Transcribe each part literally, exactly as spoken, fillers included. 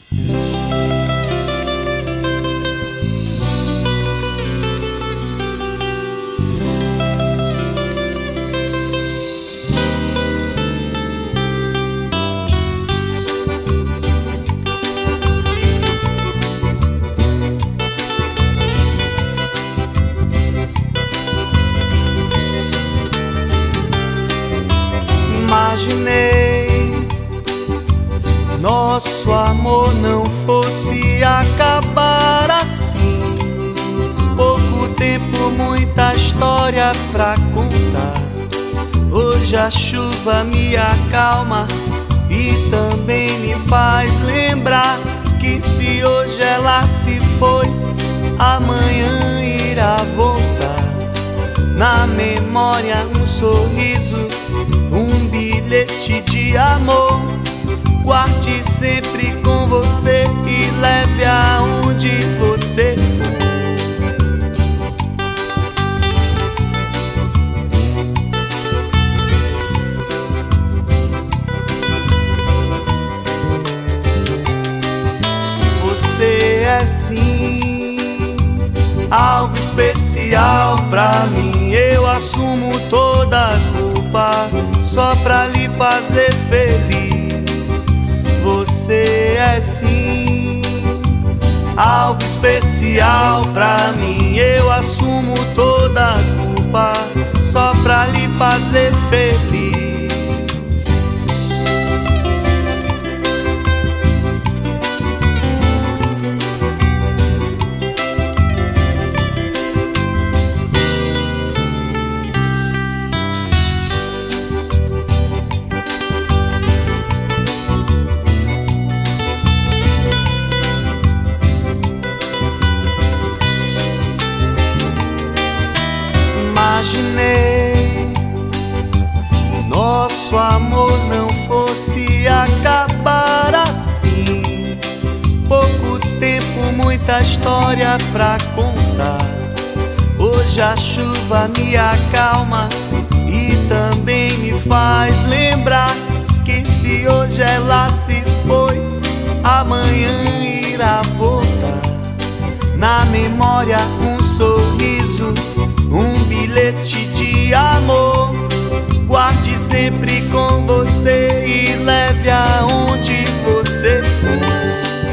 Imaginei nosso amor não fosse acabar assim. Pouco tempo, muita história pra contar. Hoje a chuva me acalma e também me faz lembrar que se hoje ela se foi, amanhã irá voltar. Na memória um sorriso, um bilhete de amor. Guarde sempre com você e leve aonde você for. Você é sim algo especial pra mim. Eu assumo toda a culpa só pra lhe fazer feliz. Você é sim algo especial pra mim. Eu assumo toda a culpa só pra lhe fazer feliz. Imaginei nosso amor não fosse acabar assim. Pouco tempo, muita história pra contar. Hoje a chuva me acalma e também me faz lembrar que se hoje ela se foi, amanhã irá voltar. Na memória um sorriso, um bilhete de amor. Guarde sempre com você e leve aonde você for.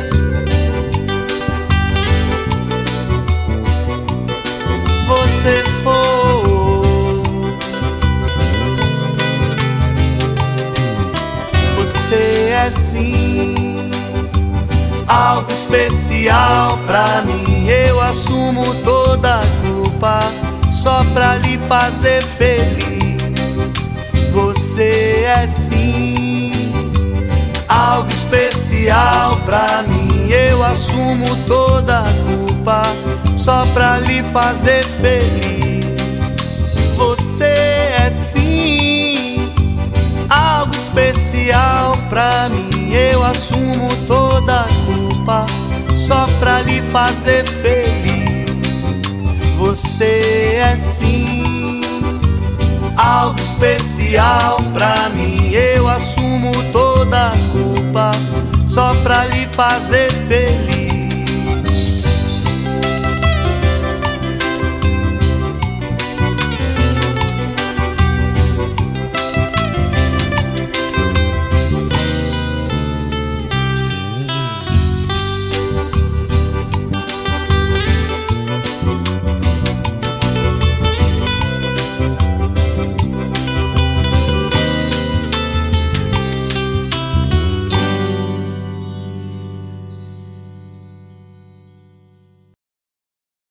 Você for. Você é sim algo especial pra mim. Eu assumo toda a culpa só pra lhe fazer feliz. Você é sim algo especial pra mim. Eu assumo toda a culpa só pra lhe fazer feliz. Você é sim algo especial pra mim. Eu assumo toda a culpa só pra lhe fazer feliz. Você é sim algo especial pra mim. Eu assumo toda a culpa só pra lhe fazer feliz.